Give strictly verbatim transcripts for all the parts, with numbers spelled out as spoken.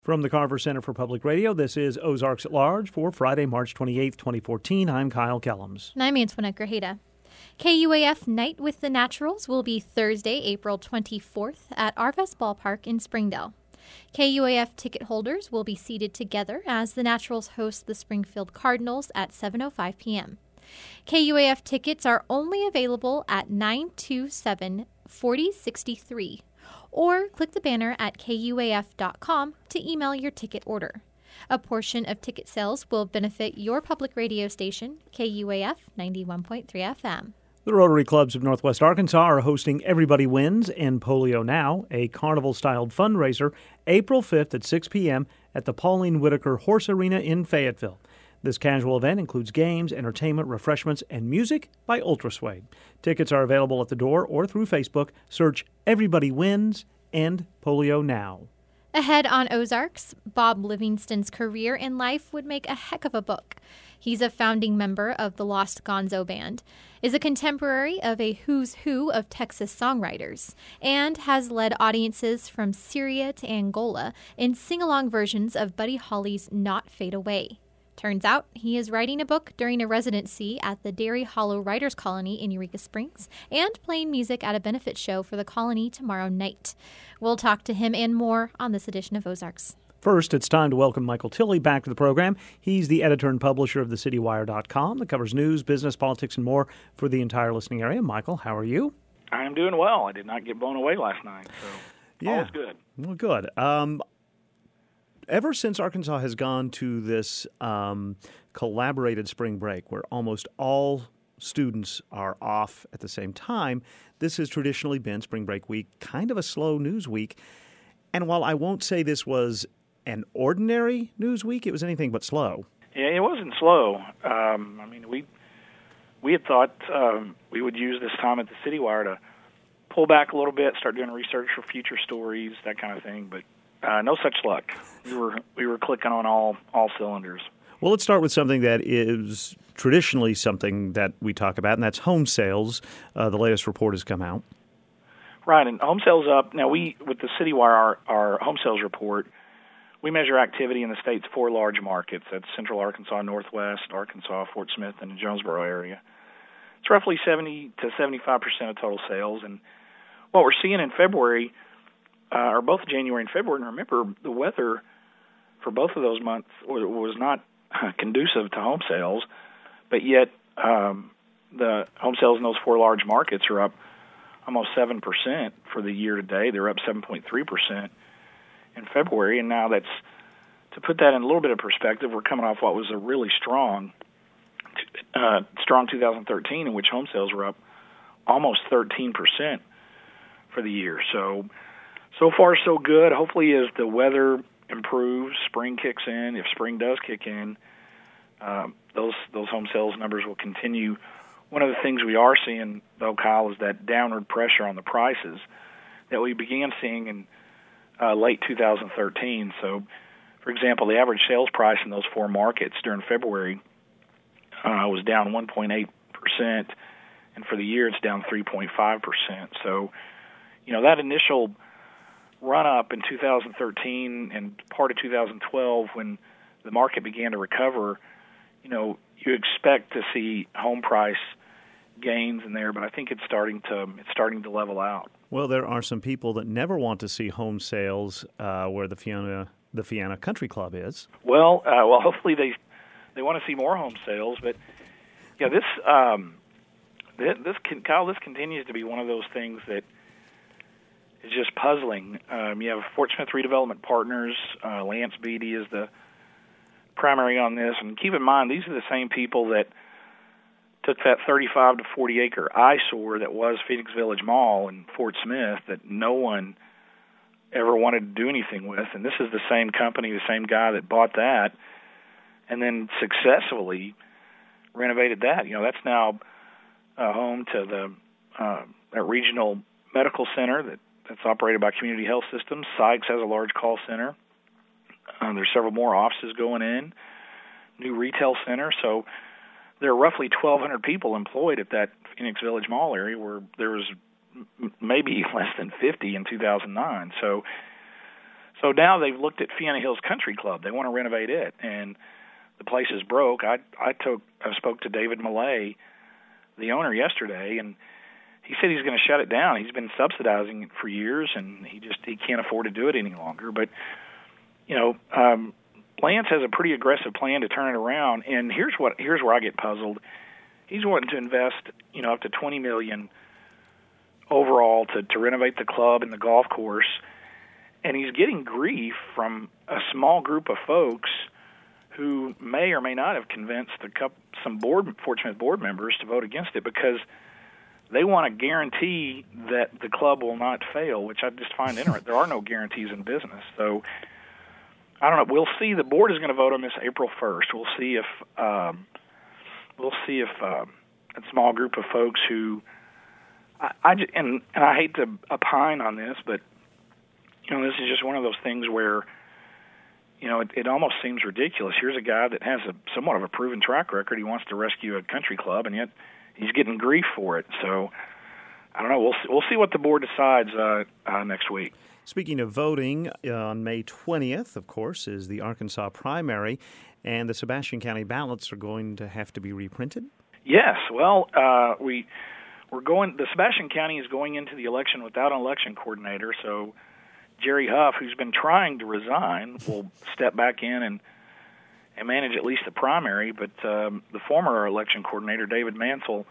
From the Carver Center for Public Radio, this is Ozarks at Large for Friday, March twenty-eighth, twenty fourteen. I'm Kyle Kellums. And I'm Antoinette Grajeda. K U A F Night with the Naturals will be Thursday, April twenty-fourth at Arvest Ballpark in Springdale. K U A F ticket holders will be seated together as the Naturals host the Springfield Cardinals at seven oh five p.m. K U A F tickets are only available at nine two seven, four oh six three. Or click the banner at K U A F dot com to email your ticket order. A portion of ticket sales will benefit your public radio station, K U A F ninety-one point three F M. The Rotary Clubs of Northwest Arkansas are hosting Everybody Wins and Polio Now, a carnival-styled fundraiser, April fifth at six p.m. at the Pauline Whitaker Horse Arena in Fayetteville. This casual event includes games, entertainment, refreshments, and music by Ultrasuede. Tickets are available at the door or through Facebook. Search Everybody Wins and Polio Now. Ahead on Ozarks, Bob Livingston's career in life would make a heck of a book. He's a founding member of the Lost Gonzo Band, is a contemporary of a who's who of Texas songwriters, and has led audiences from Syria to Angola in sing-along versions of Buddy Holly's Not Fade Away. Turns out he is writing a book during a residency at the Dairy Hollow Writers Colony in Eureka Springs and playing music at a benefit show for the colony tomorrow night. We'll talk to him and more on this edition of Ozarks. First, it's time to welcome Michael Tilley back to the program. He's the editor and publisher of the city wire dot com that covers news, business, politics, and more for the entire listening area. Michael, how are you? I'm doing well. I did not get blown away last night, so yeah. all is good. Well, good. Um, Ever since Arkansas has gone to this um, collaborated spring break where almost all students are off at the same time, this has traditionally been spring break week, kind of a slow news week. And while I won't say this was an ordinary news week, it was anything but slow. Yeah, it wasn't slow. Um, I mean, we we had thought um, we would use this time at the City Wire to pull back a little bit, start doing research for future stories, that kind of thing, but Uh, no such luck. We were we were clicking on all, all cylinders. Well, let's start with something that is traditionally something that we talk about, and that's home sales. Uh, the latest report has come out. Right, and home sales up. Now, we with the City Wire, our, our home sales report, we measure activity in the state's four large markets. That's Central Arkansas, Northwest Arkansas, Fort Smith, and the Jonesboro area. It's roughly seventy to seventy-five percent of total sales, and what we're seeing in February, Uh, or both January and February, and remember, the weather for both of those months was not conducive to home sales, but yet um, the home sales in those four large markets are up almost seven percent for the year to date. They're up seven point three percent in February, and now that's, to put that in a little bit of perspective, we're coming off what was a really strong, uh, strong two thousand thirteen, in which home sales were up almost thirteen percent for the year. So, So far, so good. Hopefully, as the weather improves, spring kicks in. If spring does kick in, um, those those home sales numbers will continue. One of the things we are seeing, though, Kyle, is that downward pressure on the prices that we began seeing in uh, late two thousand thirteen. So, for example, the average sales price in those four markets during February uh, was down one point eight percent, and for the year, it's down three point five percent. So, you know, that initial run-up in two thousand thirteen and part of two thousand twelve, when the market began to recover, you know, you expect to see home price gains in there, but I think it's starting to it's starting to level out. Well, there are some people that never want to see home sales uh, where the Fiona the Fiona Country Club is. Well, uh, well, hopefully they they want to see more home sales, but yeah, this um, this, this can, Kyle, this continues to be one of those things that is just puzzling. Um, you have Fort Smith Redevelopment Partners. Uh, Lance Beatty is the primary on this. And keep in mind, these are the same people that took that thirty-five to forty acre eyesore that was Phoenix Village Mall in Fort Smith that no one ever wanted to do anything with. And this is the same company, the same guy that bought that and then successfully renovated that. You know, that's now uh, home to the uh, that regional medical center that It's operated by Community Health Systems. Sykes has a large call center. Um, there's several more offices going in, new retail center. So there are roughly twelve hundred people employed at that Phoenix Village Mall area, where there was m- maybe less than fifty in two thousand nine. So So now they've looked at Fiena Hills Country Club. They want to renovate it, and the place is broke. I I took I spoke to David Millay, the owner, yesterday, and he said he's going to shut it down. He's been subsidizing it for years, and he just he can't afford to do it any longer. But you know, um, Lance has a pretty aggressive plan to turn it around. And here's what here's where I get puzzled. He's wanting to invest, you know, up to twenty million dollars overall to to renovate the club and the golf course, and he's getting grief from a small group of folks who may or may not have convinced the cup, some board Fort Smith board members to vote against it because they want to guarantee that the club will not fail, which I just find interesting. There are no guarantees in business. So I don't know. We'll see. The board is going to vote on this April first. We'll see if um, we'll see if uh, a small group of folks who I, I just, and, and I hate to opine on this, but you know, this is just one of those things where you know, it, it almost seems ridiculous. Here's a guy that has a somewhat of a proven track record. He wants to rescue a country club, and yet he's getting grief for it. So I don't know. We'll we'll see what the board decides uh, uh, next week. Speaking of voting, uh, on May twentieth, of course, is the Arkansas primary, and the Sebastian County ballots are going to have to be reprinted. Yes. Well, uh, we we're going. The Sebastian County is going into the election without an election coordinator, so Jerry Huff, who's been trying to resign, will step back in and and manage at least the primary. But um, the former election coordinator, David Mansell,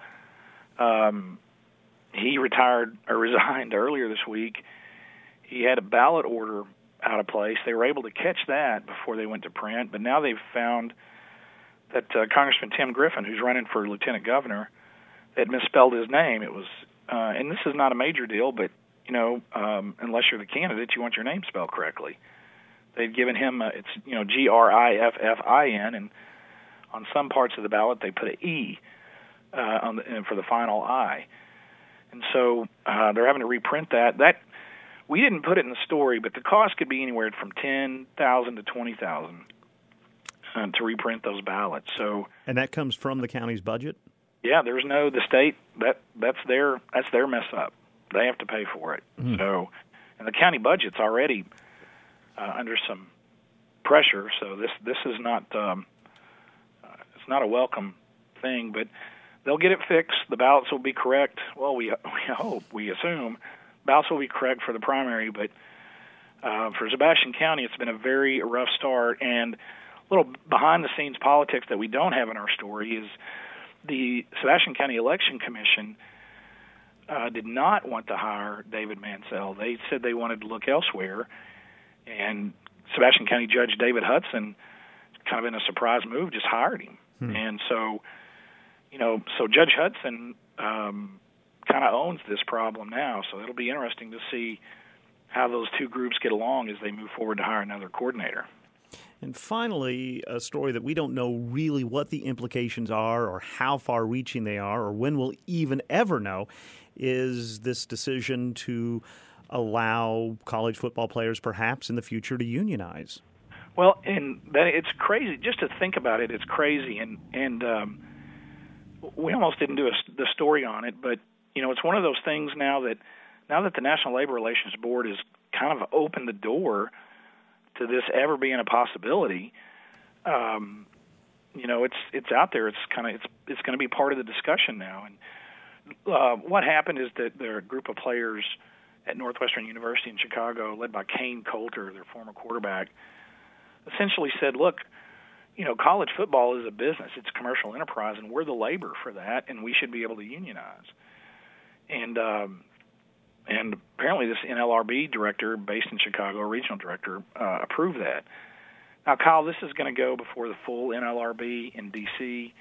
um, he retired or resigned earlier this week. He had a ballot order out of place. They were able to catch that before they went to print, but now they've found that uh, Congressman Tim Griffin, who's running for lieutenant governor, had misspelled his name. It was, uh, and this is not a major deal, but you know, um, unless you're the candidate, you want your name spelled correctly. They've given him, uh, it's, you know, G R I F F I N, and on some parts of the ballot they put an E uh, on the, for the final I. And so uh, they're having to reprint that. That we didn't put it in the story, but the cost could be anywhere from ten thousand dollars to twenty thousand dollars uh, to reprint those ballots. So, and that comes from the county's budget? Yeah, there's no, the state, that that's their that's their mess up. They have to pay for it. Mm. So, and the county budget's already uh, under some pressure. So this this is not um, uh, it's not a welcome thing. But they'll get it fixed. The ballots will be correct. Well, we we hope, we assume, ballots will be correct for the primary. But uh, for Sebastian County, it's been a very rough start. And a little behind the scenes politics that we don't have in our story is the Sebastian County Election Commission Uh, did not want to hire David Mansell. They said they wanted to look elsewhere, and Sebastian County Judge David Hudson, kind of in a surprise move, just hired him. Hmm. And so, you know, so Judge Hudson um, kind of owns this problem now. So it'll be interesting to see how those two groups get along as they move forward to hire another coordinator. And finally, a story that we don't know really what the implications are or how far-reaching they are or when we'll even ever know is this decision to allow college football players perhaps in the future to unionize. Well, and that it's crazy. Just to think about it, it's crazy. And, and um, we almost didn't do a, the story on it, but, you know, it's one of those things now that now that the National Labor Relations Board has kind of opened the door to this ever being a possibility, um, you know, it's it's out there. It's kind of it's it's going to be part of the discussion now. And uh, what happened is that there are a group of players at Northwestern University in Chicago, led by Kane Coulter, their former quarterback, essentially said, "Look, you know, college football is a business; it's a commercial enterprise, and we're the labor for that, and we should be able to unionize." And um, And apparently this N L R B director based in Chicago, a regional director, uh, approved that. Now, Kyle, this is going to go before the full N L R B in D C,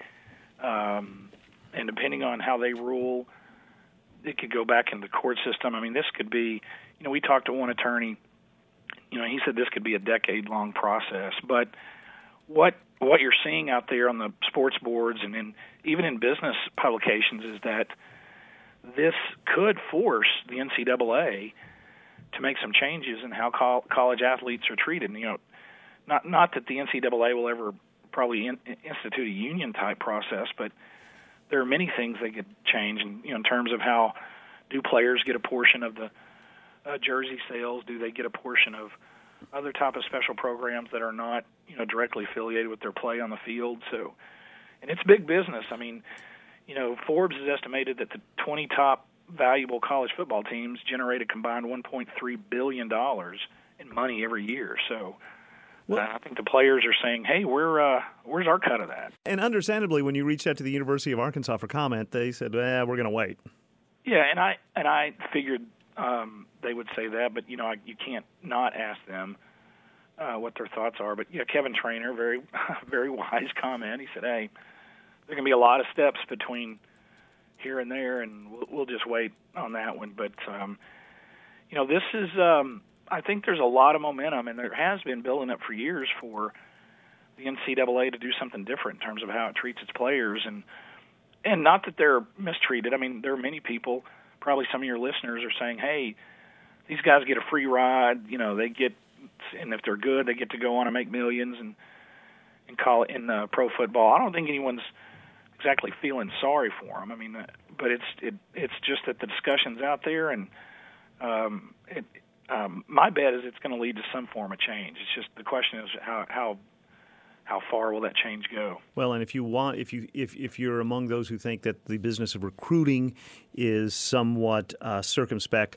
um, and depending on how they rule, it could go back in the court system. I mean, this could be, you know, we talked to one attorney, you know, he said this could be a decade-long process. But what what you're seeing out there on the sports boards and in, even in business publications is that this could force the N C double A to make some changes in how col- college athletes are treated. You know, not not that the N C double A will ever probably in, institute a union type process, but there are many things they could change. In, you know, in terms of how do players get a portion of the uh, jersey sales? Do they get a portion of other type of special programs that are not, you know, directly affiliated with their play on the field. So, and it's big business. I mean, you know, Forbes has estimated that the twenty top valuable college football teams generate a combined one point three billion dollars in money every year. So, well, uh, I think the players are saying, "Hey, we're uh, where's our cut of that?" And understandably, when you reached out to the University of Arkansas for comment, they said, "Eh, we're going to wait." Yeah, and I and I figured um, they would say that, but you know, I, you can't not ask them uh, what their thoughts are. But yeah, Kevin Trainer, very very wise comment. He said, "Hey, there can be a lot of steps between here and there, and we'll, we'll just wait on that one." But um, you know, this is um, I think there's a lot of momentum, and there has been building up for years for the N C double A to do something different in terms of how it treats its players, and and not that they're mistreated. I mean, there are many people, probably some of your listeners are saying, "Hey, these guys get a free ride. You know, they get, and if they're good, they get to go on and make millions and and call it in uh, pro football." I don't think anyone's exactly feeling sorry for them. I mean, uh, but it's it it's just that the discussion's out there, and um, it, um, my bet is it's going to lead to some form of change. It's just the question is how how how far will that change go? Well, and if you want, if you if if you're among those who think that the business of recruiting is somewhat uh, circumspect,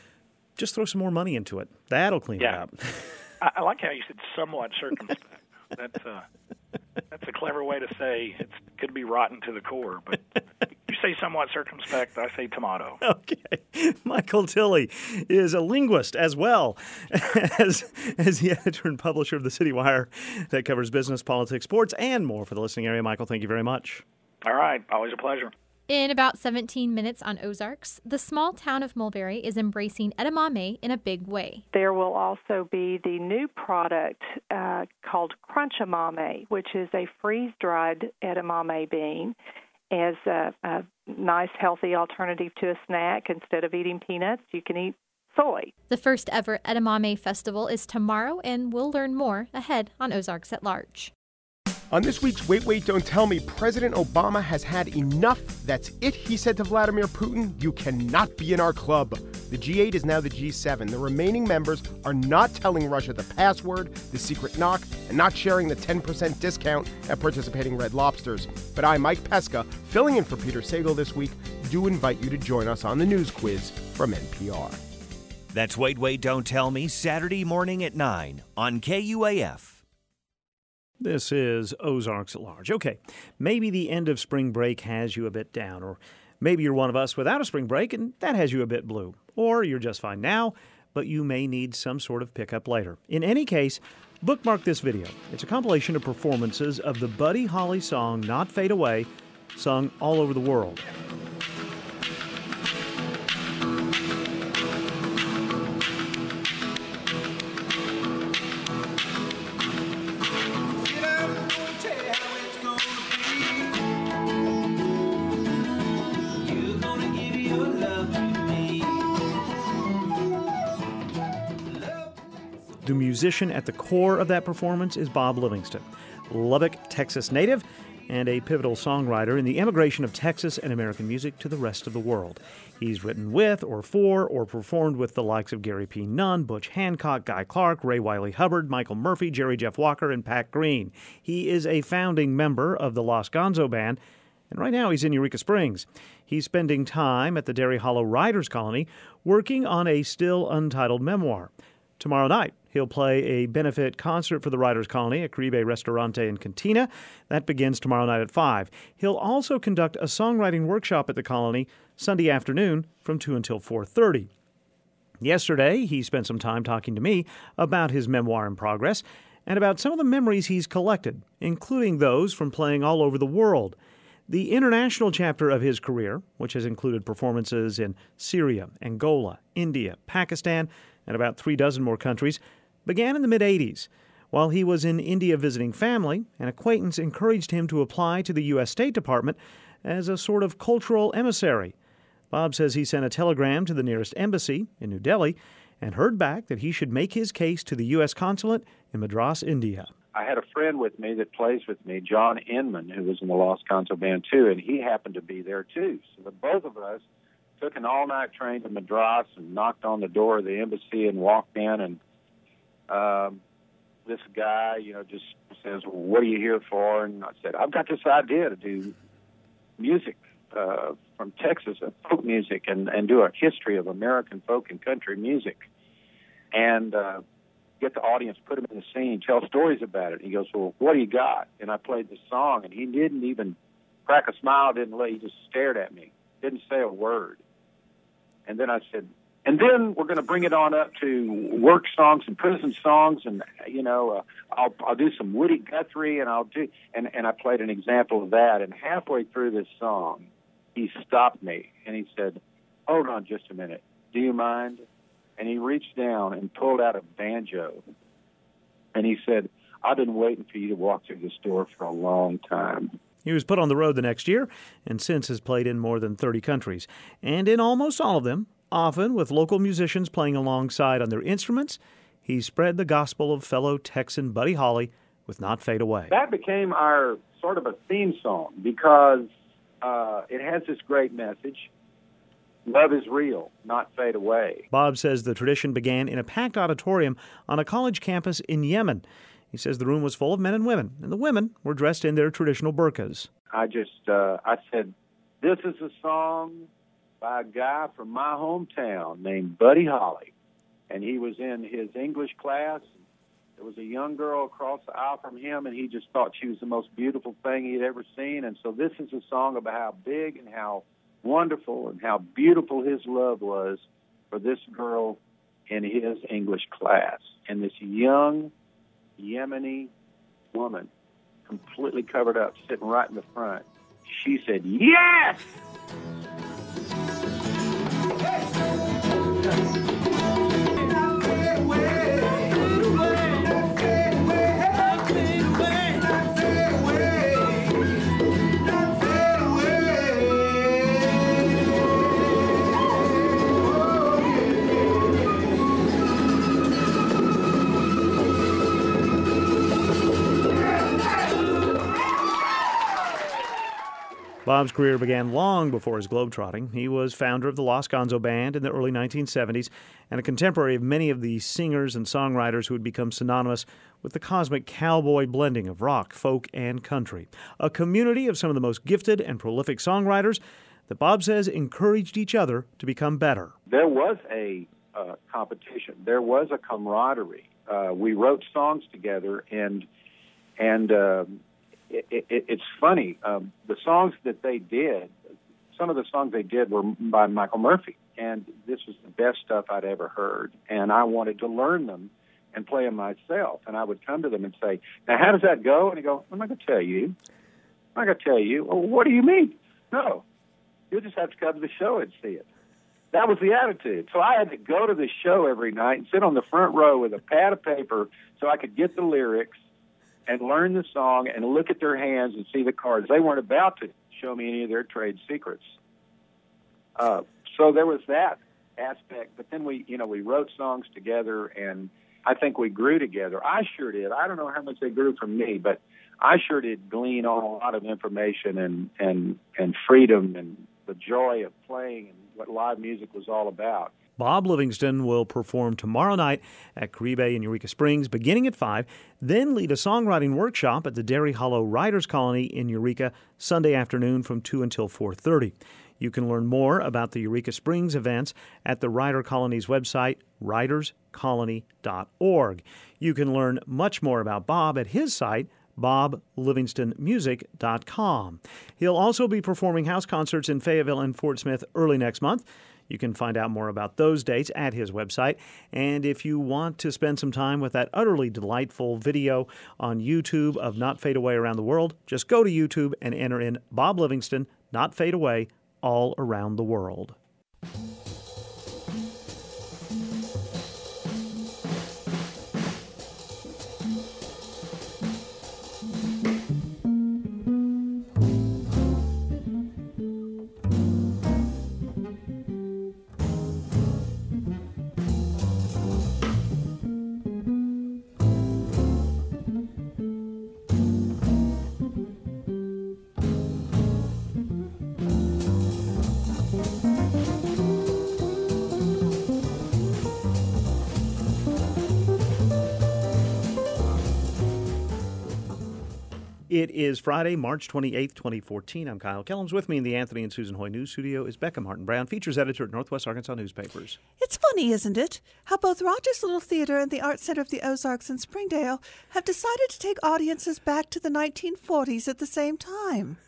just throw some more money into it. That'll clean yeah. it up. I, I like how you said somewhat circumspect. That's uh, that's a clever way to say it could be rotten to the core, but you say somewhat circumspect, I say tomato. Okay. Michael Tilley is a linguist as well as, as the editor and publisher of the City Wire that covers business, politics, sports, and more for the listening area. Michael, thank you very much. All right. Always a pleasure. In about seventeen minutes on Ozarks, the small town of Mulberry is embracing edamame in a big way. There will also be the new product uh, called Crunch-A-Mame, which is a freeze-dried edamame bean as a, a nice, healthy alternative to a snack. Instead of eating peanuts, you can eat soy. The first ever Edamame Festival is tomorrow, and we'll learn more ahead on Ozarks at Large. On this week's Wait, Wait, Don't Tell Me, President Obama has had enough. That's it, he said to Vladimir Putin. You cannot be in our club. The G eight is now the G seven. The remaining members are not telling Russia the password, the secret knock, and not sharing the ten percent discount at participating Red Lobsters. But I, Mike Pesca, filling in for Peter Sagal this week, do invite you to join us on the news quiz from N P R. That's Wait, Wait, Don't Tell Me, Saturday morning at nine on K U A F. This is Ozarks at Large. Okay, maybe the end of spring break has you a bit down, or maybe you're one of us without a spring break and that has you a bit blue. Or you're just fine now, but you may need some sort of pickup later. In any case, bookmark this video. It's a compilation of performances of the Buddy Holly song Not Fade Away, sung all over the world. The musician at the core of that performance is Bob Livingston, Lubbock, Texas native, and a pivotal songwriter in the emigration of Texas and American music to the rest of the world. He's written with, or for, or performed with the likes of Gary P. Nunn, Butch Hancock, Guy Clark, Ray Wiley Hubbard, Michael Murphy, Jerry Jeff Walker, and Pat Green. He is a founding member of the Los Gonzo Band, and right now he's in Eureka Springs. He's spending time at the Derry Hollow Writers Colony working on a still untitled memoir. Tomorrow night, he'll play a benefit concert for the Writers' Colony at Caribe Restaurante and Cantina. That begins tomorrow night at five. He'll also conduct a songwriting workshop at the Colony Sunday afternoon from two until four thirty. Yesterday, he spent some time talking to me about his memoir in progress and about some of the memories he's collected, including those from playing all over the world. The international chapter of his career, which has included performances in Syria, Angola, India, Pakistan, and about three dozen more countries, began in the mid-eighties. While he was in India visiting family, an acquaintance encouraged him to apply to the U S State Department as a sort of cultural emissary. Bob says he sent a telegram to the nearest embassy in New Delhi and heard back that he should make his case to the U S consulate in Madras, India. I had a friend with me that plays with me, John Inman, who was in the Los Gonzo Band too, and he happened to be there too. So the both of us took an all-night train to Madras and knocked on the door of the embassy and walked in, and um, this guy, you know, just says, well, what are you here for? And I said, I've got this idea to do music uh, from Texas, uh, folk music, and, and do a history of American folk and country music. And uh, get the audience, put them in the scene, tell stories about it. And he goes, well, what do you got? And I played the song, and he didn't even crack a smile, didn't let, he just stared at me, didn't say a word. And then I said, and then we're going to bring it on up to work songs and prison songs, and you know, uh, I'll I'll do some Woody Guthrie, and I'll do, and and I played an example of that. And halfway through this song, he stopped me and he said, "Hold on, just a minute. Do you mind?" And he reached down and pulled out a banjo, and he said, "I've been waiting for you to walk through this door for a long time." He was put on the road the next year, and since has played in more than thirty countries, and in almost all of them, often with local musicians playing alongside on their instruments, he spread the gospel of fellow Texan Buddy Holly with Not Fade Away. That became our sort of a theme song because uh, it has this great message. Love is real, not fade away. Bob says the tradition began in a packed auditorium on a college campus in Yemen. He says the room was full of men and women, and the women were dressed in their traditional burqas. I just, uh, I said, this is a song by a guy from my hometown named Buddy Holly. And he was in his English class. There was a young girl across the aisle from him, and he just thought she was the most beautiful thing he'd ever seen. And so this is a song about how big and how wonderful and how beautiful his love was for this girl in his English class. And this young Yemeni woman, completely covered up, sitting right in the front, she said, "Yes!" Bob's career began long before his globetrotting. He was founder of the Los Gonzo Band in the early nineteen seventies and a contemporary of many of the singers and songwriters who had become synonymous with the cosmic cowboy blending of rock, folk, and country. A community of some of the most gifted and prolific songwriters that Bob says encouraged each other to become better. There was a uh, competition. There was a camaraderie. Uh, we wrote songs together, and and uh, it, it, it's funny. Um, the songs that they did, some of the songs they did were by Michael Murphy, and this was the best stuff I'd ever heard. And I wanted to learn them and play them myself. And I would come to them and say, "Now, how does that go?" And he'd go, "I'm not going to tell you. I'm not going to tell you." "Well, what do you mean?" "No, you'll just have to come to the show and see it." That was the attitude. So I had to go to the show every night and sit on the front row with a pad of paper so I could get the lyrics and learn the song and look at their hands and see the cards. They weren't about to show me any of their trade secrets. Uh, so there was that aspect. But then we, you know, we wrote songs together, and I think we grew together. I sure did. I don't know how much they grew from me, but I sure did glean on a lot of information and, and, and freedom and the joy of playing and what live music was all about. Bob Livingston will perform tomorrow night at Caribe in Eureka Springs beginning at five, then lead a songwriting workshop at the Dairy Hollow Writers Colony in Eureka Sunday afternoon from two until four thirty. You can learn more about the Eureka Springs events at the Writer Colony's website, writers colony dot org. You can learn much more about Bob at his site, bob livingston music dot com. He'll also be performing house concerts in Fayetteville and Fort Smith early next month. You can find out more about those dates at his website. And if you want to spend some time with that utterly delightful video on YouTube of Not Fade Away Around the World, just go to YouTube and enter in Bob Livingston, Not Fade Away, All Around the World. It is Friday, March twenty-eighth, twenty fourteen. I'm Kyle Kellums. With me in the Anthony and Susan Hoy News Studio is Becca Martin Brown, features editor at Northwest Arkansas Newspapers. It's funny, isn't it, how both Rogers Little Theater and the Art Center of the Ozarks in Springdale have decided to take audiences back to the nineteen forties at the same time.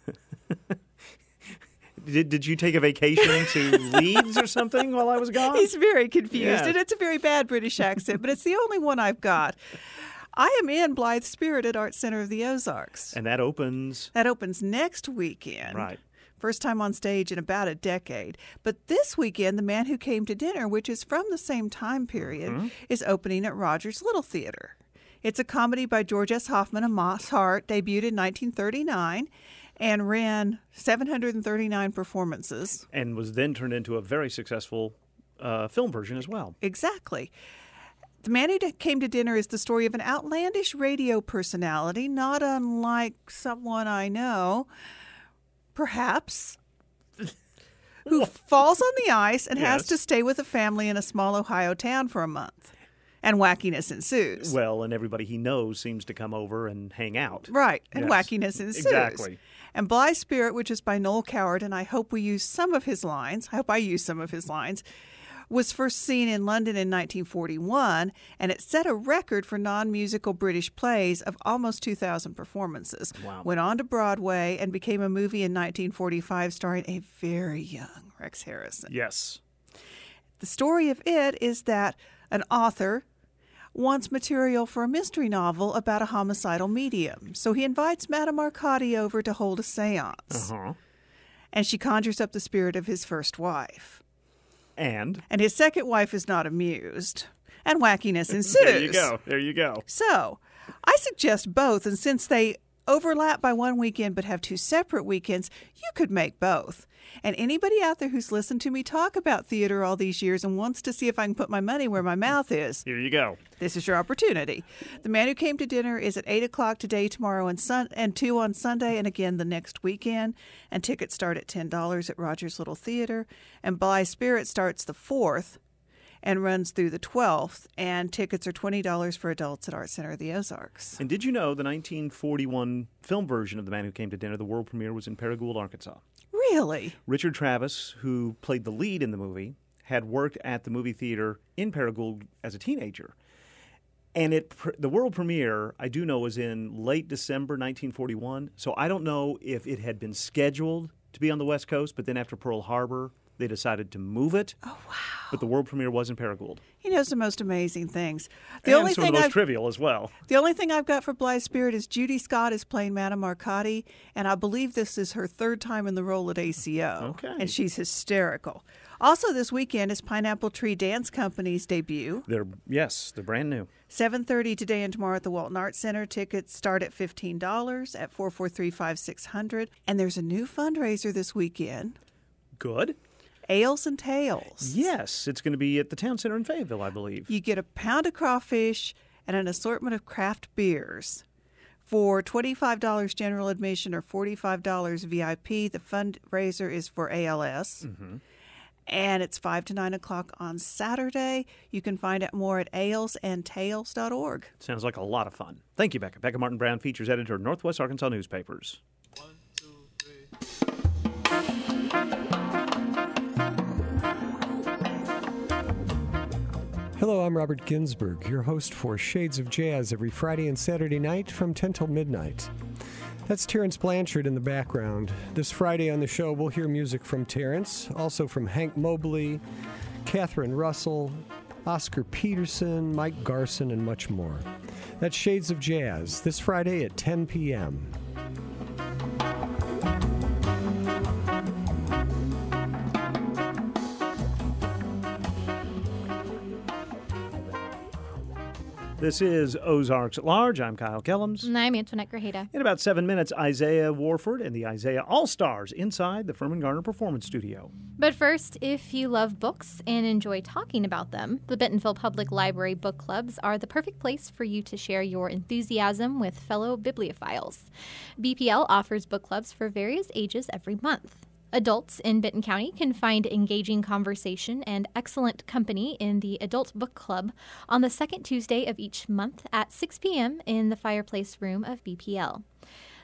Did, did you take a vacation to Leeds or something while I was gone? He's very confused, Yeah. and it's a very bad British accent, but it's the only one I've got. I am in Blythe Spirit at Art Center of the Ozarks. And that opens... That opens next weekend. Right. First time on stage in about a decade. But this weekend, The Man Who Came to Dinner, which is from the same time period, mm-hmm. is opening at Rogers Little Theater. It's a comedy by George S. Hoffman and Moss Hart, debuted in nineteen thirty-nine, and ran seven hundred thirty-nine performances. And was then turned into a very successful uh, film version as well. Exactly. The Man Who Came to Dinner is the story of an outlandish radio personality, not unlike someone I know, perhaps, who falls on the ice and Yes. has to stay with a family in a small Ohio town for a month. And wackiness ensues. Well, and everybody he knows seems to come over and hang out. Right, and Yes. wackiness ensues. Exactly. And Blythe Spirit, which is by Noel Coward, and I hope we use some of his lines, I hope I use some of his lines, was first seen in London in nineteen forty-one, and it set a record for non-musical British plays of almost two thousand performances. Wow. Went on to Broadway and became a movie in nineteen forty-five starring a very young Rex Harrison. Yes. The story of it is that an author wants material for a mystery novel about a homicidal medium. So he invites Madame Arcadi over to hold a seance. Uh-huh. And she conjures up the spirit of his first wife. And? And his second wife is not amused. And wackiness ensues. There you go. There you go. So I suggest both. And since they overlap by one weekend but have two separate weekends, you could make both. And anybody out there who's listened to me talk about theater all these years and wants to see if I can put my money where my mouth is, Here you go. this is your opportunity. The Man Who Came to Dinner is at eight o'clock today, tomorrow, and sun- and two on Sunday, and again the next weekend. And tickets start at ten dollars at Rogers Little Theater. And Blythe Spirit starts the fourth and runs through the twelfth. And tickets are twenty dollars for adults at Art Center of the Ozarks. And did you know the nineteen forty-one film version of The Man Who Came to Dinner, the world premiere, was in Paragould, Arkansas? Really? Richard Travis, who played the lead in the movie, had worked at the movie theater in Paragould as a teenager. And it the world premiere, I do know, was in late December nineteen forty-one. So I don't know if it had been scheduled to be on the West Coast, but then after Pearl Harbor, they decided to move it. Oh, wow. But the world premiere was in Paragould. He knows the most amazing things. The and only some thing of the most I've, trivial as well. The only thing I've got for Blythe Spirit is Judy Scott is playing Madame Arcadi, and I believe this is her third time in the role at A C O. Okay. And she's hysterical. Also this weekend is Pineapple Tree Dance Company's debut. They're yes, they're brand new. seven thirty today and tomorrow at the Walton Arts Center. Tickets start at fifteen dollars at four four three, five six zero zero. And there's a new fundraiser this weekend. Good. Ales and Tales. Yes, it's going to be at the Town Center in Fayetteville, I believe. You get a pound of crawfish and an assortment of craft beers for twenty-five dollars general admission or forty-five dollars V I P. The fundraiser is for A L S. Mm-hmm. And it's five to nine o'clock on Saturday. You can find out more at ales and tales dot org. Sounds like a lot of fun. Thank you, Becca. Becca Martin Brown, features editor of Northwest Arkansas Newspapers. One, two, three. Hello, I'm Robert Ginsburg, your host for Shades of Jazz every Friday and Saturday night from ten till midnight. That's Terrence Blanchard in the background. This Friday on the show, we'll hear music from Terrence, also from Hank Mobley, Catherine Russell, Oscar Peterson, Mike Garson, and much more. That's Shades of Jazz, this Friday at ten p.m. This is Ozarks at Large. I'm Kyle Kellums. And I'm Antoinette Grajeda. In about seven minutes, Isaiah Warford and the Isaiah All-Stars inside the Furman Garner Performance Studio. But first, if you love books and enjoy talking about them, the Bentonville Public Library book clubs are the perfect place for you to share your enthusiasm with fellow bibliophiles. B P L offers book clubs for various ages every month. Adults in Benton County can find engaging conversation and excellent company in the Adult Book Club on the second Tuesday of each month at six p.m. in the fireplace room of B P L.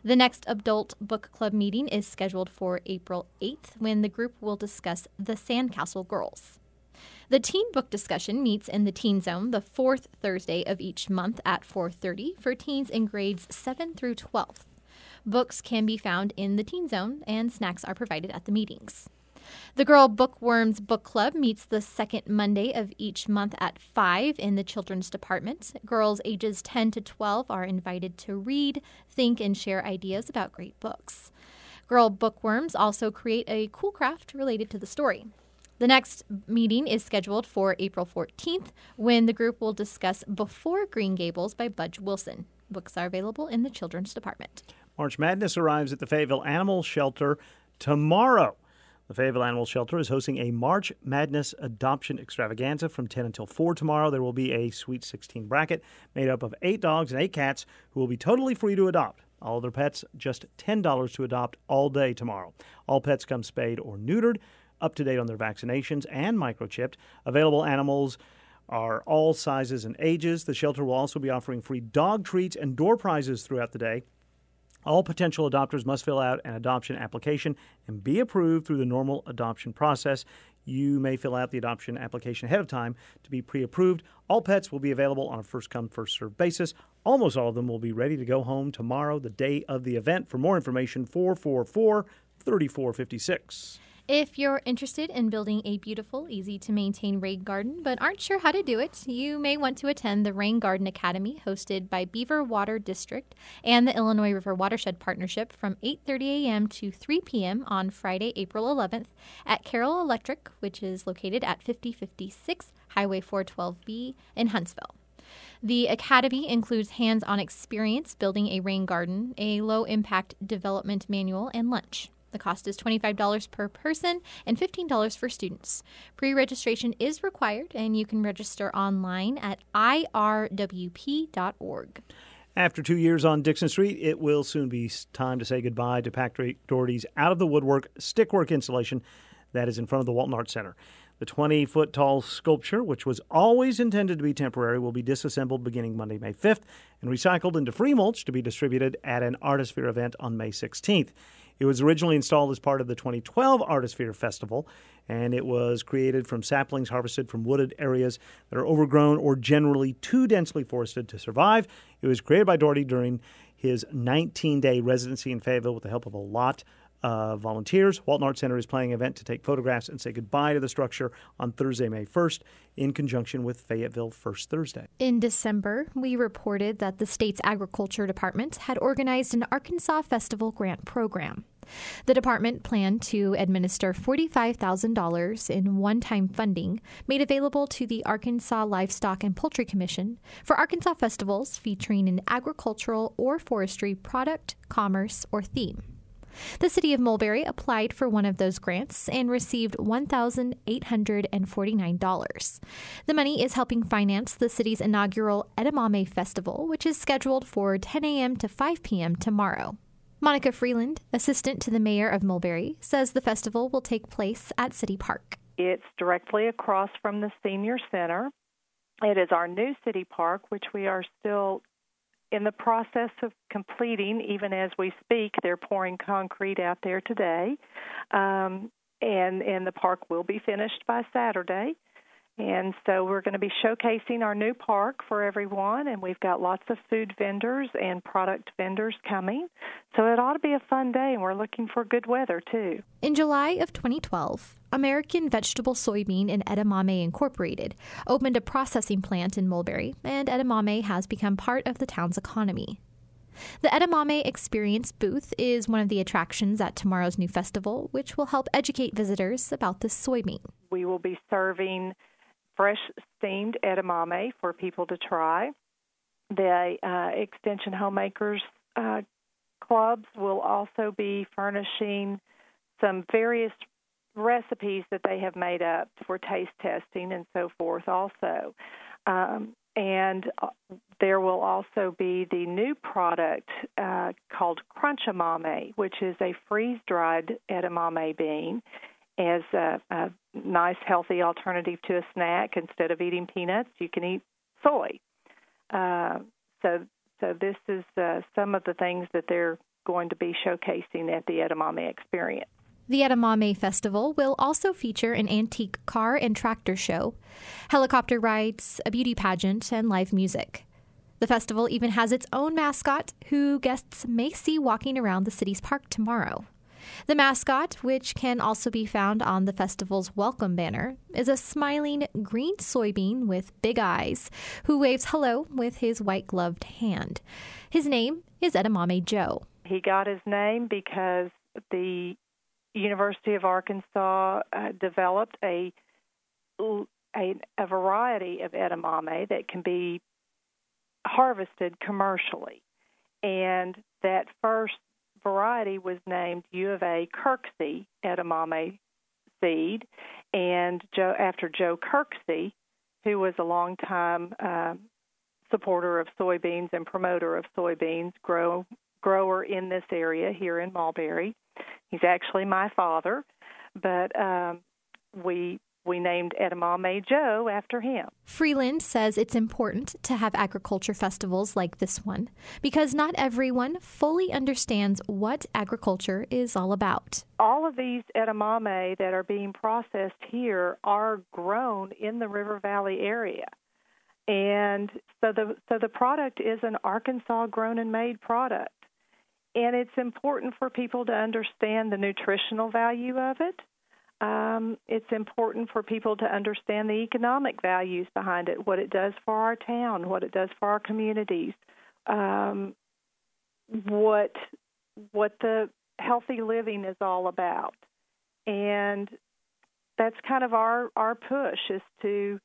The next adult book club meeting is scheduled for April eighth, when the group will discuss The Sandcastle Girls. The Teen Book Discussion meets in the Teen Zone the fourth Thursday of each month at four thirty for teens in grades seven through twelve. Books can be found in the Teen Zone, and snacks are provided at the meetings. The Girl Bookworms Book Club meets the second Monday of each month at five in the Children's Department. Girls ages ten to twelve are invited to read, think, and share ideas about great books. Girl Bookworms also create a cool craft related to the story. The next meeting is scheduled for April fourteenth, when the group will discuss Before Green Gables by Budge Wilson. Books are available in the Children's Department. March Madness arrives at the Fayetteville Animal Shelter tomorrow. The Fayetteville Animal Shelter is hosting a March Madness adoption extravaganza from ten until four tomorrow. There will be a Sweet sixteen bracket made up of eight dogs and eight cats who will be totally free to adopt. All other pets, just ten dollars to adopt all day tomorrow. All pets come spayed or neutered, up to date on their vaccinations, and microchipped. Available animals are all sizes and ages. The shelter will also be offering free dog treats and door prizes throughout the day. All potential adopters must fill out an adoption application and be approved through the normal adoption process. You may fill out the adoption application ahead of time to be pre-approved. All pets will be available on a first-come, first-served basis. Almost all of them will be ready to go home tomorrow, the day of the event. For more information, four four four, three four five six. If you're interested in building a beautiful, easy-to-maintain rain garden but aren't sure how to do it, you may want to attend the Rain Garden Academy hosted by Beaver Water District and the Illinois River Watershed Partnership from eight thirty a.m. to three p.m. on Friday, April eleventh at Carroll Electric, which is located at fifty fifty-six Highway four twelve B in Huntsville. The Academy includes hands-on experience building a rain garden, a low-impact development manual, and lunch. The cost is twenty-five dollars per person and fifteen dollars for students. Pre-registration is required, and you can register online at I R W P dot org. After two years on Dixon Street, it will soon be time to say goodbye to Patrick Doherty's out-of-the-woodwork stickwork installation that is in front of the Walton Arts Center. The twenty-foot-tall sculpture, which was always intended to be temporary, will be disassembled beginning Monday, May fifth, and recycled into free mulch to be distributed at an Artisphere event on May sixteenth. It was originally installed as part of the twenty twelve Artisphere Festival, and it was created from saplings harvested from wooded areas that are overgrown or generally too densely forested to survive. It was created by Doherty during his nineteen-day residency in Fayetteville with the help of a lot of volunteers. Walton Arts Center is planning an event to take photographs and say goodbye to the structure on Thursday, May first, in conjunction with Fayetteville First Thursday. In December, we reported that the state's Agriculture Department had organized an Arkansas Festival grant program. The department planned to administer forty-five thousand dollars in one-time funding made available to the Arkansas Livestock and Poultry Commission for Arkansas festivals featuring an agricultural or forestry product, commerce, or theme. The city of Mulberry applied for one of those grants and received one thousand eight hundred forty-nine dollars. The money is helping finance the city's inaugural Edamame Festival, which is scheduled for ten a.m. to five p.m. tomorrow. Monica Freeland, assistant to the mayor of Mulberry, says the festival will take place at City Park. It's directly across from the Senior Center. It is our new city park, which we are still in the process of completing. Even as we speak, they're pouring concrete out there today. Um, and, and the park will be finished by Saturday. And so we're going to be showcasing our new park for everyone, and we've got lots of food vendors and product vendors coming. So it ought to be a fun day, and we're looking for good weather, too. In July of twenty twelve, American Vegetable Soybean and Edamame Incorporated opened a processing plant in Mulberry, and edamame has become part of the town's economy. The Edamame Experience booth is one of the attractions at tomorrow's new festival, which will help educate visitors about this soybean. We will be serving fresh steamed edamame for people to try. The uh, Extension Homemakers uh, clubs will also be furnishing some various recipes that they have made up for taste testing and so forth also. Um, and there will also be the new product uh, called Crunch-A-Mame, which is a freeze-dried edamame bean as a, a nice, healthy alternative to a snack. Instead of eating peanuts, you can eat soy. Uh, so, so this is uh, some of the things that they're going to be showcasing at the Edamame Experience. The Edamame Festival will also feature an antique car and tractor show, helicopter rides, a beauty pageant, and live music. The festival even has its own mascot, who guests may see walking around the city's park tomorrow. The mascot, which can also be found on the festival's welcome banner, is a smiling green soybean with big eyes who waves hello with his white-gloved hand. His name is Edamame Joe. He got his name because the University of Arkansas uh, developed a, a a variety of edamame that can be harvested commercially. And that first variety was named U of A Kirksey edamame seed, and Joe, after Joe Kirksey, who was a longtime uh, supporter of soybeans and promoter of soybeans, grow, grower in this area here in Mulberry. He's actually my father, but um, we we named Edamame Joe after him. Freeland says it's important to have agriculture festivals like this one because not everyone fully understands what agriculture is all about. All of these edamame that are being processed here are grown in the River Valley area. And so the so the product is an Arkansas grown and made product. And it's important for people to understand the nutritional value of it. Um, it's important for people to understand the economic values behind it, what it does for our town, what it does for our communities, um, what what the healthy living is all about. And that's kind of our, our push, is to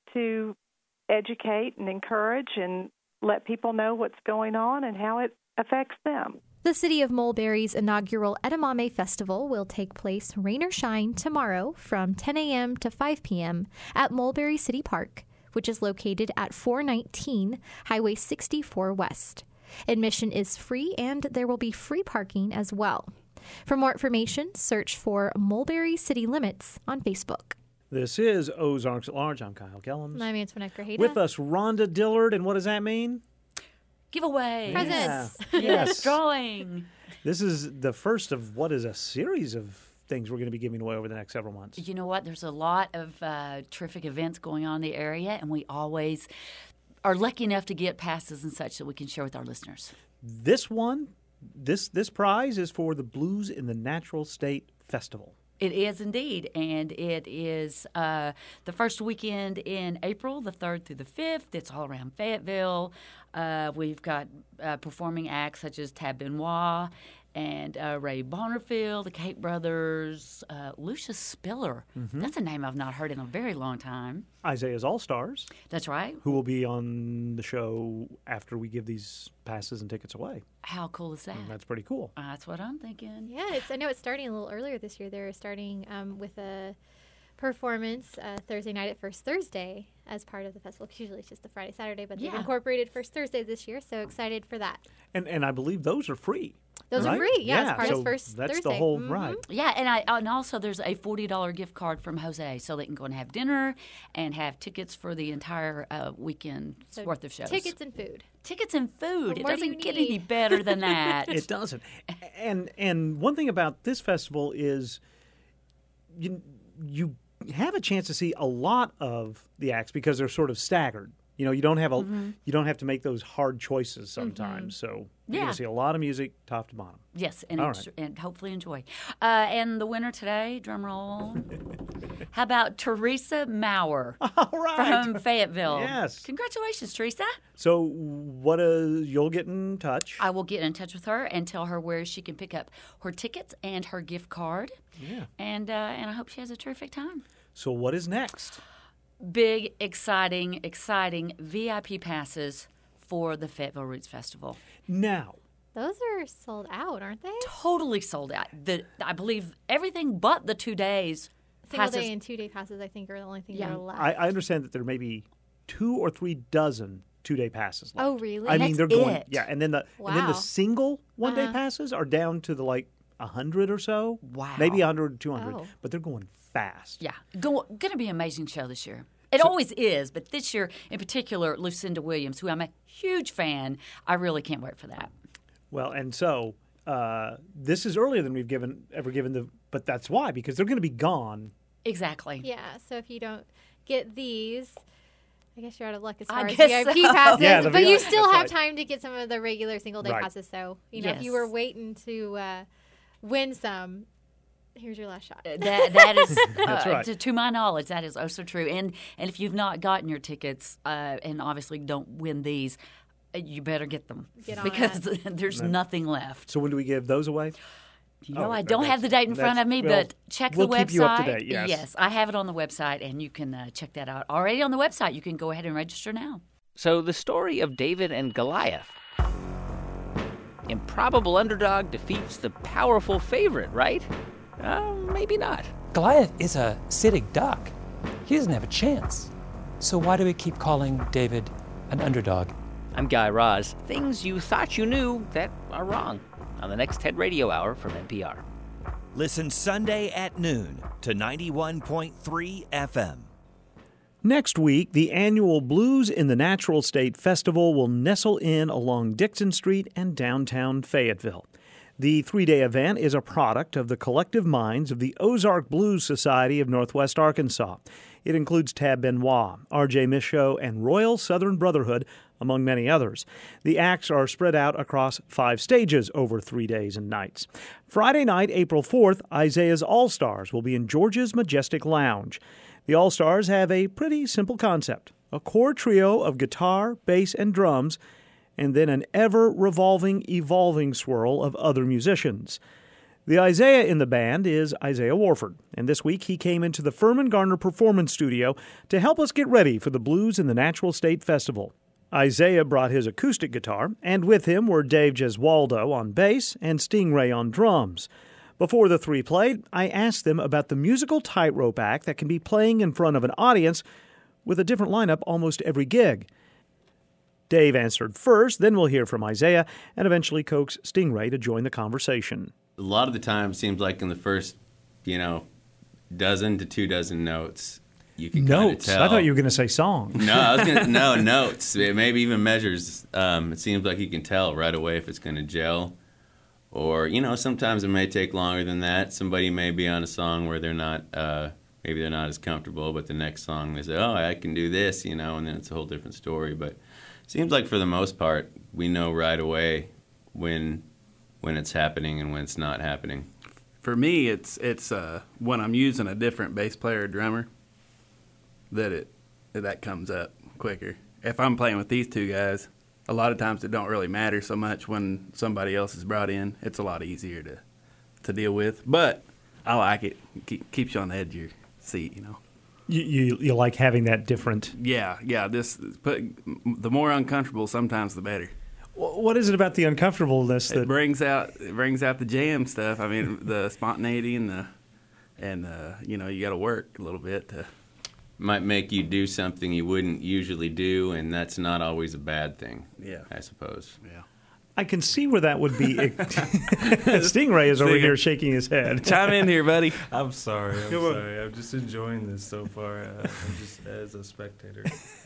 to educate and encourage and let people know what's going on and how it affects them. The City of Mulberry's inaugural Edamame Festival will take place, rain or shine, tomorrow from ten a.m. to five p.m. at Mulberry City Park, which is located at four nineteen Highway sixty-four West. Admission is free, and there will be free parking as well. For more information, search for Mulberry City Limits on Facebook. This is Ozarks at Large. I'm Kyle Kellums. I'm Antoinette Grajeda. With us, Rhonda Dillard, and what does that mean? Giveaway. Presents. Yeah. Yes. Drawing. This is the first of what is a series of things we're going to be giving away over the next several months. You know what? There's a lot of uh, terrific events going on in the area, and we always are lucky enough to get passes and such that we can share with our listeners. This one, this this prize is for the Blues in the Natural State Festival. It is indeed, and it is uh, the first weekend in April, the third through the fifth. It's all around Fayetteville. Uh, we've got uh, performing acts such as Tab Benoit and uh, Ray Bonnerfield, the Cape Brothers, uh, Lucius Spiller. Mm-hmm. That's a name I've not heard in a very long time. Isaiah's All-Stars. That's right. Who will be on the show after we give these passes and tickets away. How cool is that? And that's pretty cool. Uh, that's what I'm thinking. Yeah, it's, I know it's starting a little earlier this year. They're starting um, with a performance uh, Thursday night at First Thursday as part of the festival. Usually it's just the Friday, Saturday, but they've Yeah. incorporated First Thursday this year, so excited for that. And and I believe those are free. Those right? are free, yeah, yeah as part so of First that's Thursday. the whole, Mm-hmm. right. Yeah, and I and also there's a forty dollars gift card from Jose, so they can go and have dinner and have tickets for the entire uh, weekend's So worth of shows. Tickets and food. Tickets and food. What It more do doesn't you get need? any better than that. It doesn't. And and one thing about this festival is you you have a chance to see a lot of the acts because they're sort of staggered. You know, you don't have a Mm-hmm. you don't have to make those hard choices sometimes. So you're Yeah. going to see a lot of music top to bottom. Yes, and, All ens- right. and hopefully enjoy. Uh, and the winner today, drum roll. How about Teresa Maurer All right. from Fayetteville? Yes. Congratulations, Teresa. So what uh, you'll get in touch. I will get in touch with her and tell her where she can pick up her tickets and her gift card. Yeah. And uh, and I hope she has a terrific time. So what is next? Big, exciting, exciting V I P passes for the Fayetteville Roots Festival. Now, Those are sold out, aren't they? Totally sold out. The I believe everything but the two days. Single passes. day and two day passes, I think, are the only things Yeah. that are left. I, I understand that there may be two or three dozen two-day passes left. Oh, really? I mean, That's they're going, it. yeah, and then the and then the Wow. single one-day Uh-huh. passes are down to the like a hundred or so. Wow. maybe a hundred, two hundred, Oh. but they're going fast. Yeah, Go, going to be an amazing show this year. It always is, but this year in particular, Lucinda Williams, who I'm a huge fan, I really can't wait for that. Well, and so uh, this is earlier than we've given ever given the. But that's why, because they're going to be gone. Exactly. Yeah. So if you don't get these, I guess you're out of luck as I far as guess V I P so. passes. Yeah, the but V I P you still that's have right. time to get some of the regular single day Right. passes. So you know, Yes. if you were waiting to uh, win some, here's your last shot. That that is, That's uh, right. to, to my knowledge, that is oh so true. And and if you've not gotten your tickets, uh, and obviously don't win these, uh, you better get them Get on because there's nothing left. So when do we give those away? You know, Oh, I don't that's- have the date in front that's- of me, well, but check we'll the website. keep you up to date, yes. I have it on the website, and you can uh, check that out. Already on the website, you can go ahead and register now. So the story of David and Goliath. Improbable underdog defeats the powerful favorite, right? Uh, maybe not. Goliath is a acidic duck. He doesn't have a chance. So why do we keep calling David an underdog? I'm Guy Raz. Things you thought you knew that are wrong. On the next TED Radio Hour from N P R. Listen Sunday at noon to ninety-one point three F M. Next week, the annual Blues in the Natural State Festival will nestle in along Dixon Street and downtown Fayetteville. The three-day event is a product of the collective minds of the Ozark Blues Society of Northwest Arkansas. It includes Tab Benoit, R J Michaud, and Royal Southern Brotherhood, among many others. The acts are spread out across five stages over three days and nights. Friday night, April fourth, Isaiah's All-Stars will be in George's Majestic Lounge. The All-Stars have a pretty simple concept, a core trio of guitar, bass, and drums, and then an ever-revolving, evolving swirl of other musicians. The Isaiah in the band is Isaiah Warford, and this week he came into the Furman Garner Performance Studio to help us get ready for the Blues in the Natural State Festival. Isaiah brought his acoustic guitar, and with him were Dave Gesualdo on bass and Stingray on drums. Before the three played, I asked them about the musical tightrope act that can be playing in front of an audience with a different lineup almost every gig. Dave answered first, then we'll hear from Isaiah, and eventually coax Stingray to join the conversation. A lot of the time, it seems like in the first, you know, dozen to two dozen notes, you can kind of Notes? tell. I thought you were going to say songs. No, I was gonna no notes. Maybe even measures. Um, it seems like you can tell right away if it's going to gel, or you know, sometimes it may take longer than that. Somebody may be on a song where they're not, uh, maybe they're not as comfortable, but the next song they say, "Oh, I can do this," you know, and then it's a whole different story. But it seems like for the most part, we know right away when when it's happening and when it's not happening. For me, it's it's uh, when I'm using a different bass player or drummer that it that comes up quicker. If I'm playing with these two guys, a lot of times it don't really matter so much when somebody else is brought in. It's a lot easier to to deal with. But I like it. Keep, keeps you on the edge of your seat, you know. You, you you like having that different. Yeah, yeah. This put the more uncomfortable sometimes the better. What is it about the uncomfortableness that It brings out it brings out the jam stuff. I mean, the spontaneity and the and uh, you know, you got to work a little bit to. Might make you do something you wouldn't usually do, and that's not always a bad thing. Yeah, I suppose. Yeah. I can see where that would be. Stingray is over Stinger. here shaking his head. Chime in here, buddy. I'm sorry. I'm Come on. sorry. I'm just enjoying this so far. Uh, I'm just as a spectator.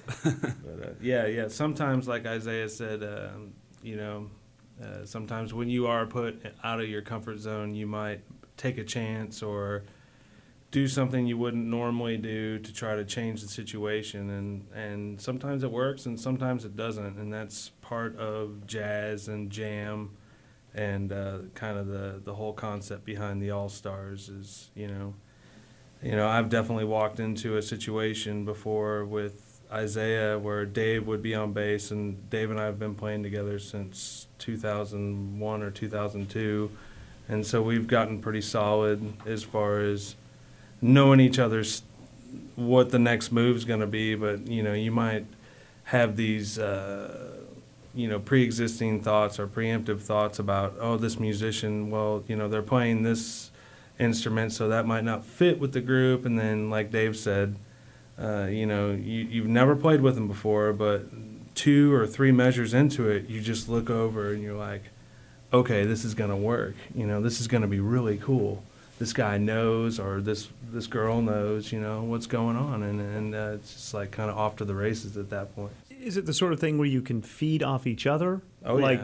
but uh, yeah, yeah. Sometimes, like Isaiah said, um, you know, uh, sometimes when you are put out of your comfort zone, you might take a chance or do something you wouldn't normally do to try to change the situation, and and sometimes it works and sometimes it doesn't, and that's part of jazz and jam and uh, kind of the the whole concept behind the All-Stars is, you know you know I've definitely walked into a situation before with Isaiah where Dave would be on bass, and Dave and I have been playing together since two thousand one or two thousand two, and so we've gotten pretty solid as far as knowing each other's what the next move's going to be. But you know, you might have these uh, you know pre-existing thoughts or preemptive thoughts about, oh, this musician, well, you know, they're playing this instrument, so that might not fit with the group. And then, like Dave said, uh, you know, you, you've never played with them before, but two or three measures into it, you just look over and you're like, okay, this is going to work. You know, this is going to be really cool. This guy knows, or this this girl knows, you know, what's going on, and and uh, it's just like kind of off to the races at that point. Is it the sort of thing where you can feed off each other? Oh, like, yeah.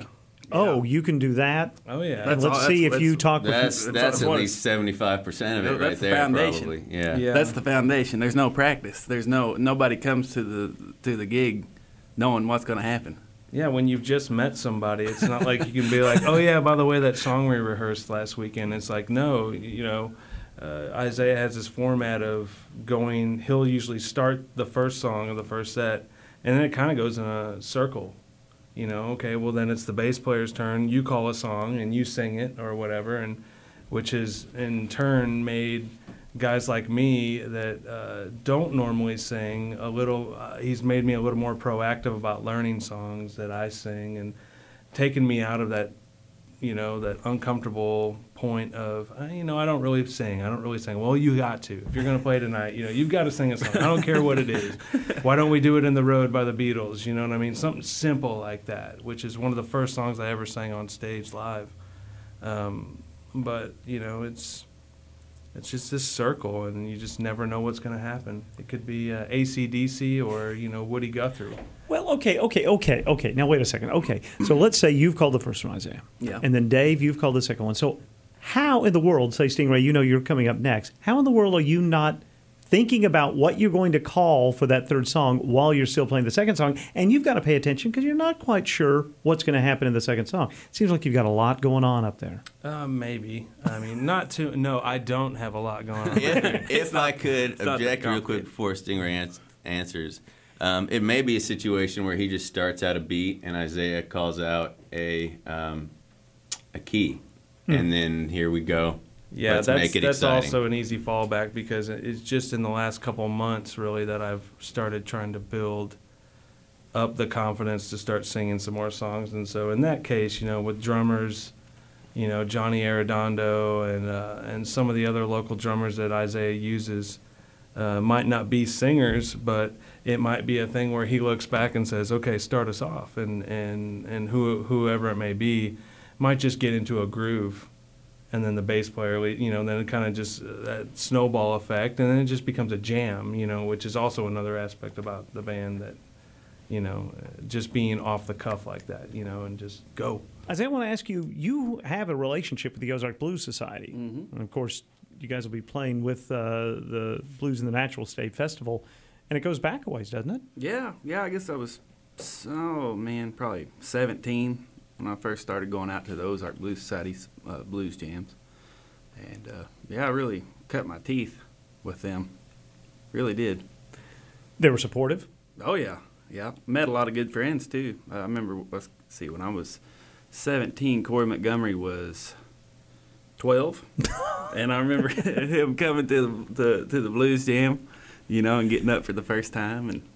Oh, you can do that. Oh yeah. And let's all- see that's- if you that's- talk with. That's that's at least seventy-five percent of it That's right the there, foundation. probably. Yeah. Yeah. That's the foundation. There's no practice. There's no nobody comes to the to the gig knowing what's going to happen. Yeah, when you've just met somebody, it's not like you can be like, oh, yeah, by the way, that song we rehearsed last weekend. It's like, no, you know, uh, Isaiah has this format of going, he'll usually start the first song of the first set, and then it kind of goes in a circle. You know, okay, well, then it's the bass player's turn. You call a song, and you sing it or whatever, and which has in turn made guys like me that uh, don't normally sing a little, uh, he's made me a little more proactive about learning songs that I sing and taken me out of that, you know, that uncomfortable point of, uh, you know, I don't really sing. I don't really sing. Well, you got to. If you're going to play tonight, you know, you've got to sing a song. I don't care what it is. Why don't we do it in the road by the Beatles? You know what I mean? Something simple like that, which is one of the first songs I ever sang on stage live. Um, but, you know, it's... It's just this circle, and you just never know what's going to happen. It could be uh, A C D C or, you know, Woody Guthrie. Well, okay, okay, okay, okay. Now, wait a second. Okay, so let's say you've called the first one, Isaiah. Yeah. And then, Dave, you've called the second one. So how in the world, say, Stingray, you know you're coming up next, how in the world are you not thinking about what you're going to call for that third song while you're still playing the second song? And you've got to pay attention because you're not quite sure what's going to happen in the second song. It seems like you've got a lot going on up there. Uh, maybe. I mean, not too. No, I don't have a lot going on. If, if I could it's not object that real quick before Stingray ans- answers, um, it may be a situation where he just starts out a beat and Isaiah calls out a um, a key, Hmm. and then here we go. Yeah, Let's that's make it that's exciting. also an easy fallback because it's just in the last couple of months really that I've started trying to build up the confidence to start singing some more songs. And so in that case, you know, with drummers, you know, Johnny Arredondo and uh, and some of the other local drummers that Isaiah uses uh, might not be singers, but it might be a thing where he looks back and says, "Okay, start us off," and and and who, whoever it may be might just get into a groove. And then the bass player, you know, then it kind of just uh, that snowball effect, and then it just becomes a jam, you know, which is also another aspect about the band that, you know, just being off the cuff like that, you know, and just go. Isaiah, I want to ask you, you have a relationship with the Ozark Blues Society. Mhm. And, of course, you guys will be playing with uh, the Blues in the Natural State Festival, and it goes back a ways, doesn't it? Yeah, yeah. I guess I was, oh man, probably seventeen when I first started going out to the Ozark Blues Society's uh, blues jams, and uh, yeah, I really cut my teeth with them. Really did. They were supportive? Oh yeah, yeah. Met a lot of good friends too. I remember, let's see, when I was seventeen, Corey Montgomery was twelve, and I remember him coming to the to, to the blues jam, you know, and getting up for the first time, and,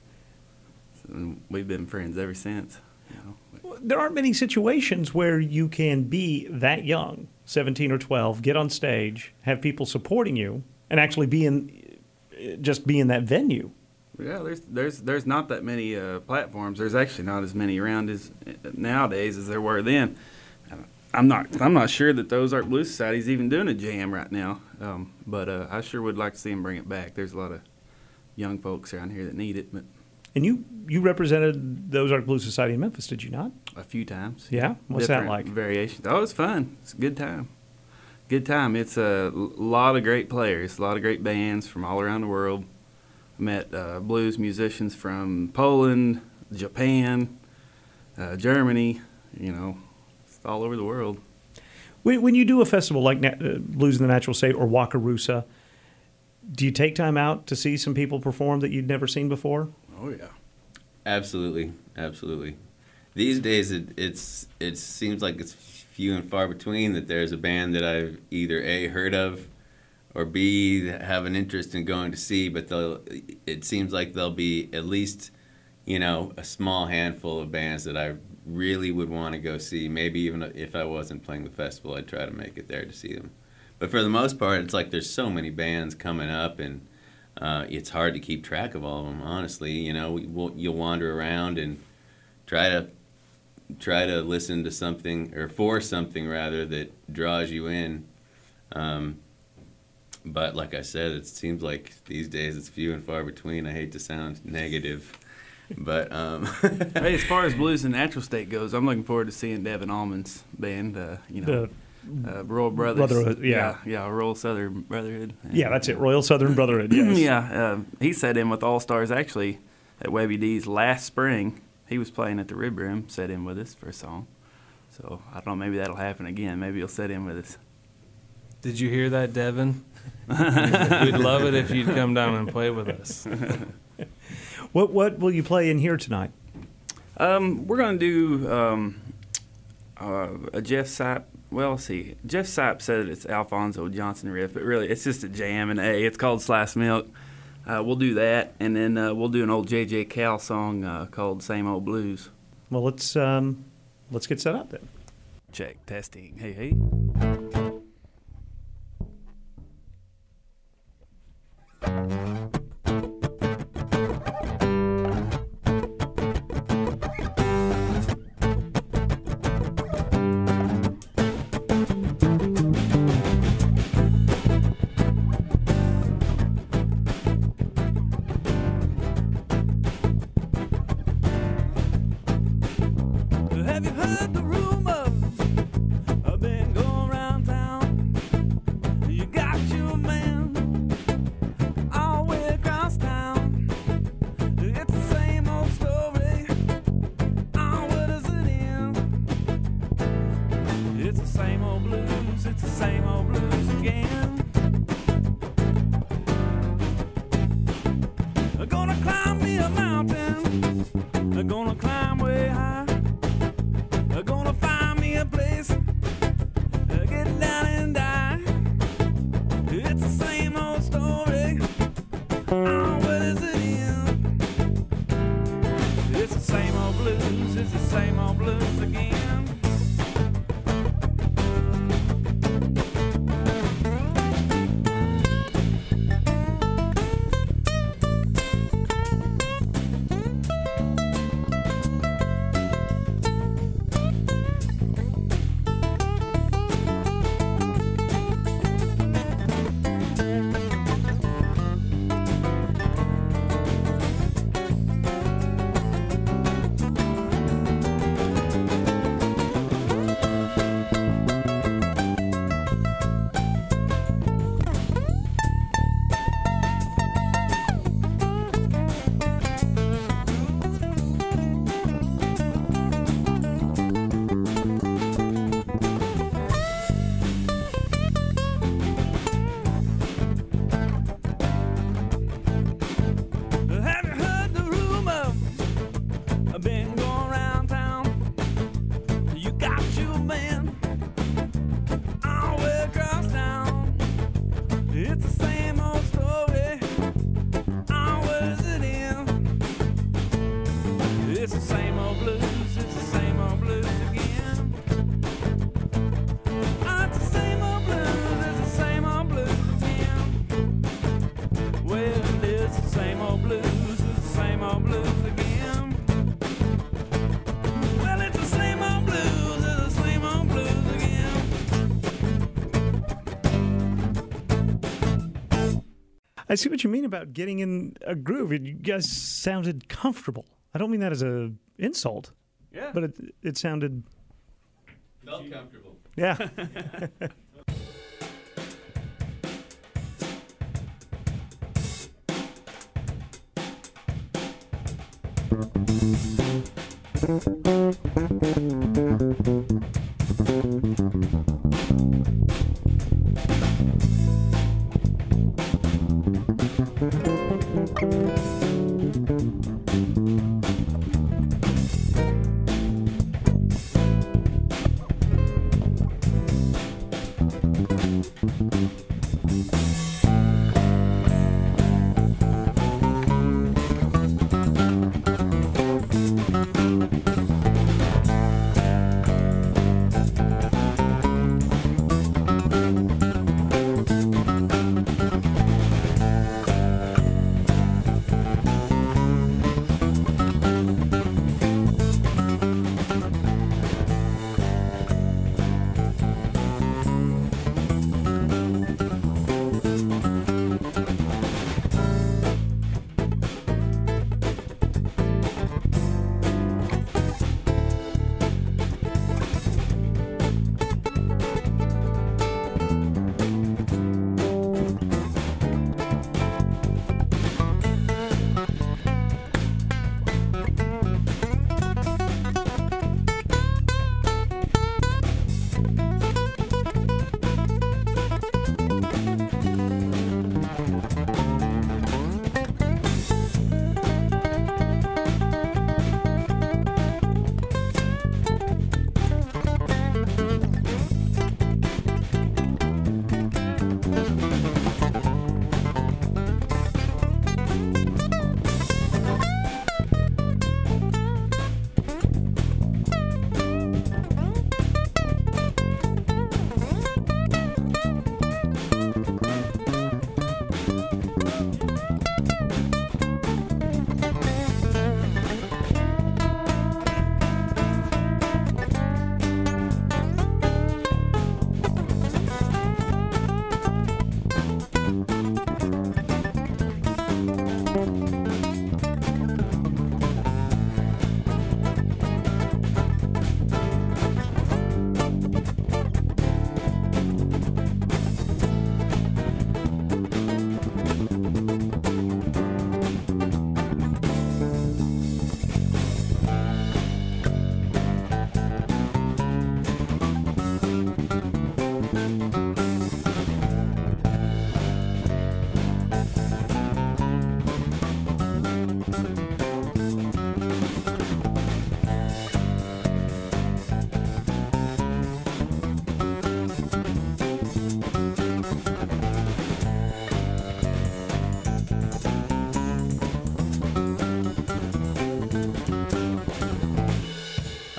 and we've been friends ever since. You know. There aren't many situations where you can be that young, seventeen or twelve, get on stage, have people supporting you, and actually be in, just be in that venue. Yeah, there's there's there's not that many uh, platforms. There's actually not as many around as nowadays as there were then. I'm not I'm not sure that the Ozark Blues Society is even doing a jam right now, um, but uh, I sure would like to see them bring it back. There's a lot of young folks around here that need it, but. And you, you represented the Ozark Blues Society in Memphis, did you not? A few times. Yeah? What's that Different like? Variations. Oh, it's fun. It's a good time. Good time. It's a lot of great players, a lot of great bands from all around the world. I met uh, blues musicians from Poland, Japan, uh, Germany, you know, it's all over the world. When, when you do a festival like Na- uh, Blues in the Natural State or Wakarusa, do you take time out to see some people perform that you'd never seen before? Oh, yeah. Absolutely, absolutely. These days, it, it's it seems like it's few and far between that there's a band that I've either A, heard of, or B, have an interest in going to see, but they'll, it seems like there'll be at least, you know, a small handful of bands that I really would want to go see. Maybe even if I wasn't playing the festival, I'd try to make it there to see them. But for the most part, it's like there's so many bands coming up, and uh, it's hard to keep track of all of them, honestly. You know, we'll, you'll wander around and try to try to listen to something, or for something, rather, that draws you in. Um, but like I said, it seems like these days it's few and far between. I hate to sound negative. But um, hey, as far as Blues and Natural State goes, I'm looking forward to seeing Devin Allman's band. Uh, you know, uh, Royal Brothers. Brotherhood, yeah. yeah, yeah, Royal Southern Brotherhood. Yeah, that's it. Royal Southern Brotherhood. Yes. yeah, uh, he sat in with All Stars actually at Webby D's last spring. He was playing at the Rib Room, sat in with us for a song. So I don't know, maybe that'll happen again. Maybe he'll sit in with us. Did you hear that, Devin? We'd love it if you'd come down and play with us. What what will you play in here tonight? Um, we're going to do um, uh, a Jeff Sipe. Well, let's see. Jeff Sipe said it's Alfonso Johnson riff, but really it's just a jam and A. It's called Slice Milk. Uh, we'll do that, and then uh, we'll do an old J J Cal song uh, called Same Old Blues. Well, let's um, let's get set up then. Check, testing. Hey, hey. Have you heard the rumors? I've been going around town. You got your man all the way across town. It's the same old story. Oh, what is it in? It's the same old blues. It's the same old blues again. I'm gonna climb me a mountain. I'm gonna climb way high. I'm gonna find me a place, uh, get down and die. It's the same old story. Oh, what is it in? It's the same old blues. It's the same old blues again. Have you heard the rumor? I've been going around town. You got your man all the way across town. It's the same old story. Oh, what is it in? It's the same old blues. It's the same old blues again. Oh, it's the same old blues. It's the same old blues again. Well, it's the same old blues. It's the same old blues again. Well, it's the same old blues. It's the same old blues again. I see what you mean about getting in a groove. You guys sounded comfortable. I don't mean that as a insult. Yeah. But it it sounded. Felt comfortable. Yeah.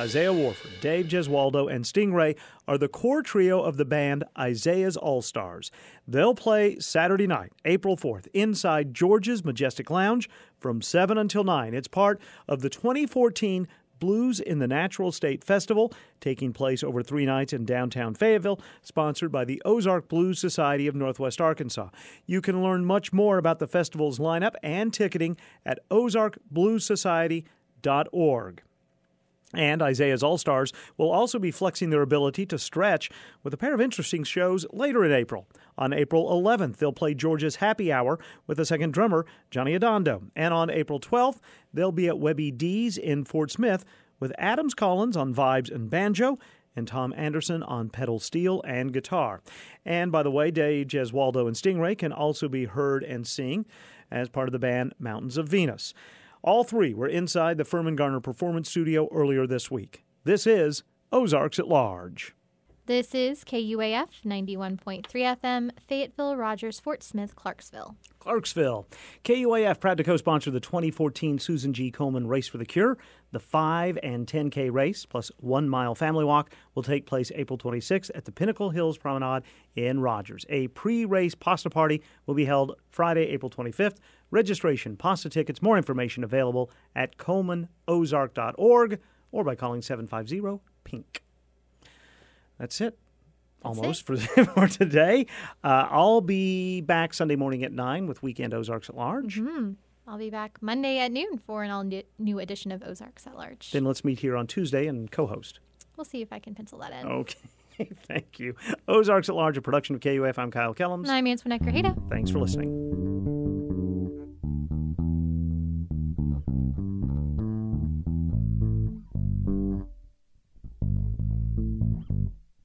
Isaiah Warford, Dave Gesualdo, and Stingray are the core trio of the band Isaiah's All-Stars. They'll play Saturday night, April fourth, inside George's Majestic Lounge from seven until nine. It's part of the twenty fourteen Blues in the Natural State Festival, taking place over three nights in downtown Fayetteville, sponsored by the Ozark Blues Society of Northwest Arkansas. You can learn much more about the festival's lineup and ticketing at ozark blues society dot org. And Isaiah's All-Stars will also be flexing their ability to stretch with a pair of interesting shows later in April. On April eleventh, they'll play George's Happy Hour with a second drummer, Johnny Adondo. And on April twelfth, they'll be at Webby D's in Fort Smith with Adams Collins on vibes and banjo and Tom Anderson on pedal steel and guitar. And by the way, Dave Gesualdo and Stingray can also be heard and sing as part of the band Mountains of Venus. All three were inside the Furman Garner Performance Studio earlier this week. This is Ozarks at Large. This is K U A F ninety-one point three F M, Fayetteville, Rogers, Fort Smith, Clarksville. Clarksville. K U A F proud to co-sponsor the twenty fourteen Susan G. Komen Race for the Cure. The five and ten K race plus one mile family walk will take place April twenty-sixth at the Pinnacle Hills Promenade in Rogers. A pre-race pasta party will be held Friday, April twenty-fifth. Registration, pasta tickets, more information available at komen ozark dot org or by calling seven five zero pink. That's it. That's Almost it. For, for today. Uh, I'll be back Sunday morning at nine with Weekend Ozarks at Large. Mm-hmm. I'll be back Monday at noon for an all-new edition of Ozarks at Large. Then let's meet here on Tuesday and co-host. We'll see if I can pencil that in. Okay. Thank you. Ozarks at Large, a production of K U F. I'm Kyle Kellums. And I'm Antoinette Grajeda. Thanks for listening.